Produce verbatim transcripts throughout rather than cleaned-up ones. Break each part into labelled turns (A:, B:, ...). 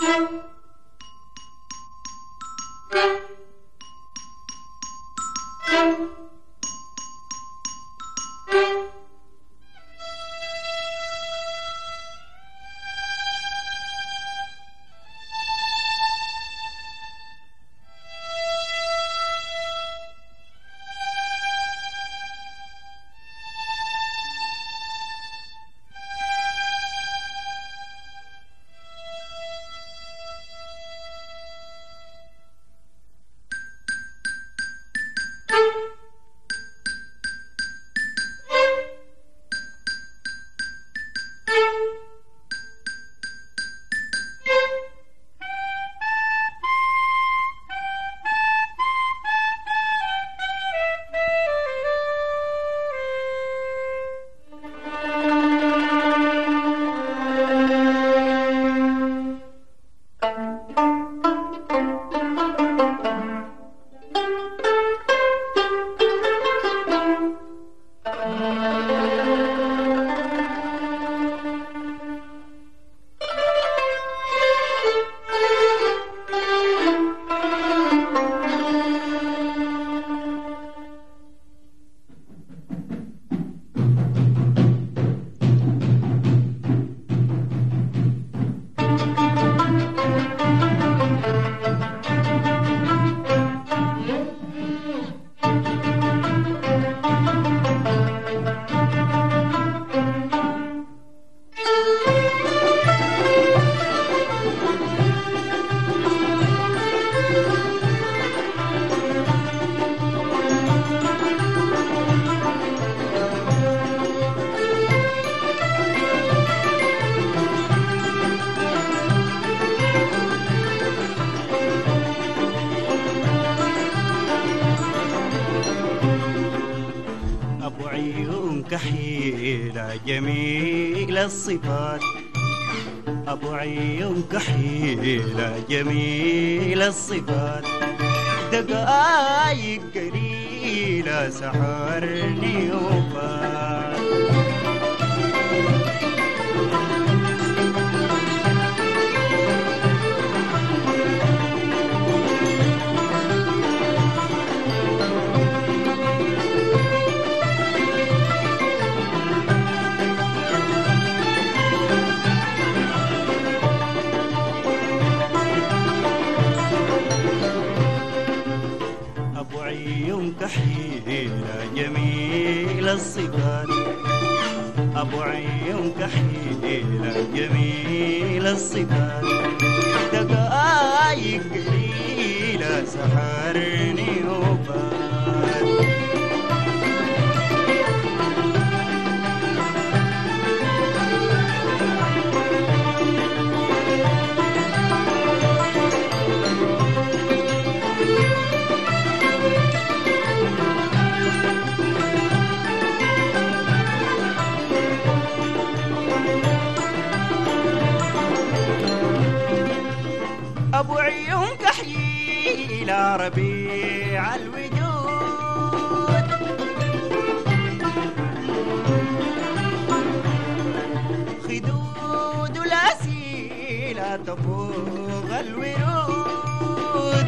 A: كحيلة جميل الصفات، أبو عيون كحيلة جميل الصفات، دقايق قليلة سحرني وفات. كحيلة جميل الصفات، أبو عيون كحيلة جميل الصفات، دقايق قليلة سحرني وفات. أبو عيون كحيلة ربيع الوجود، خدود الأسيلة تفوق الورود،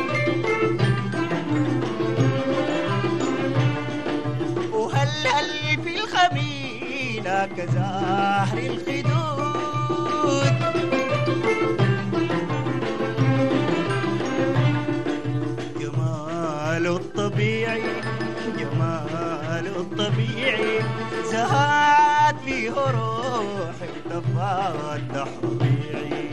A: وهلهل في الخميلة كزهر الخدود، الطبيعي جمال الطبيعي زهاد لي روحي وتفاتح ربيعي،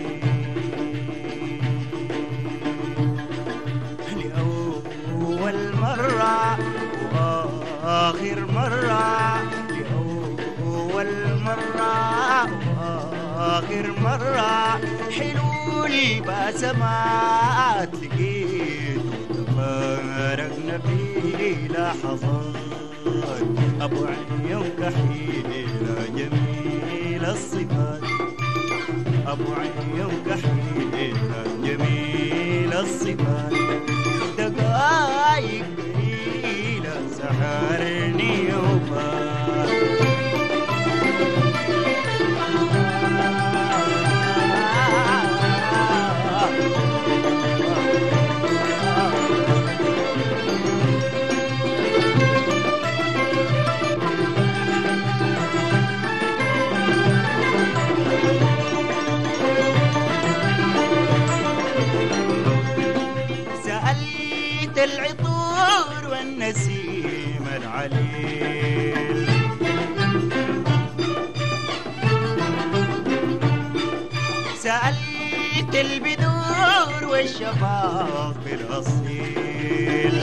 A: لأول مرة وآخر مرة، لأول مرة وآخر مرة، حلولي بسمات لقيت فارقنا في لحظات. أبو عيون كحيلة جميل الصفات، أبو عيون كحيلة جميل الصفات، دقايق قليلة سحرني وفات. العطور والنسيم العليل. سألت البدور والشفاق بالأصيل،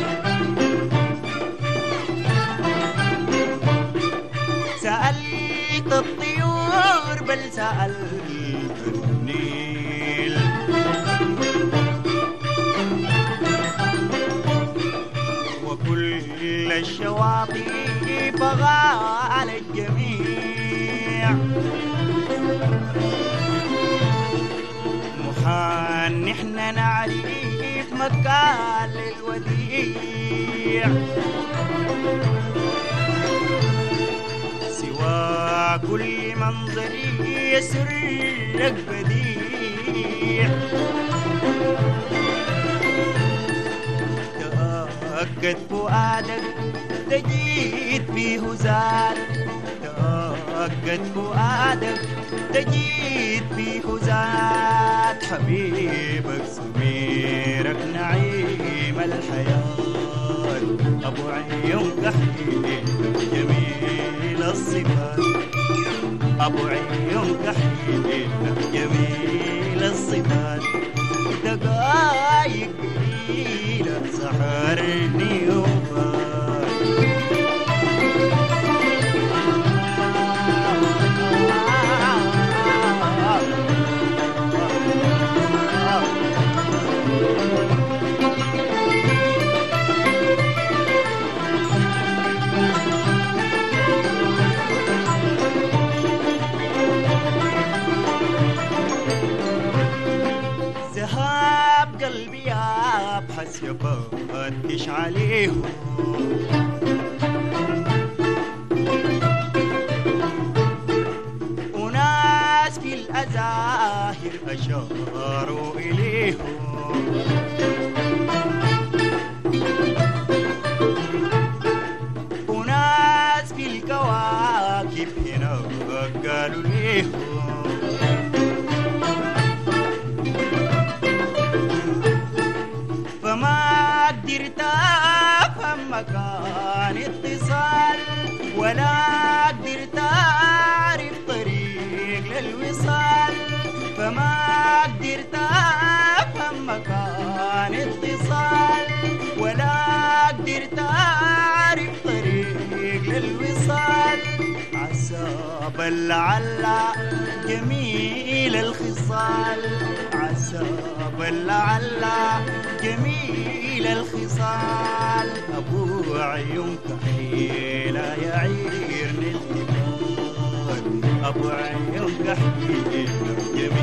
A: سألت الطيور بل سألت النيل. وكل الشواطئ بغى على الجميع، محال نحن نعرف مكان للوديع، سوى كل منظر يسرك بديع. تأكد فؤادك تجيد فيه زاد، تأكد فؤادك تجيد فيه زاد. حبيبك سميرك نعيم الحياة، أبو عيون كحيل جميل الصفات، أبو عيون كحيل جميل الصفات. دقايق قليلة سحرني وفات. ذهاب قلبي يبحث يفتش عليهم، وناس في الأزاهر أشاروا إليهم، وناس في الكواكب هنا قالوا ليهم. فما قدرت أفهم مكان اتصال، ولا قدرت أعرف طريق للوصال. فما قدرت أفهم مكان اتصال، ولا قدرت أعرف طريق للوصال. عسى بل لعل جميل الخصال، عسى بل لعل جميل الخصال. أبو عيون كحيلة يعيرني التفات، أبو عيون كحيلة جميل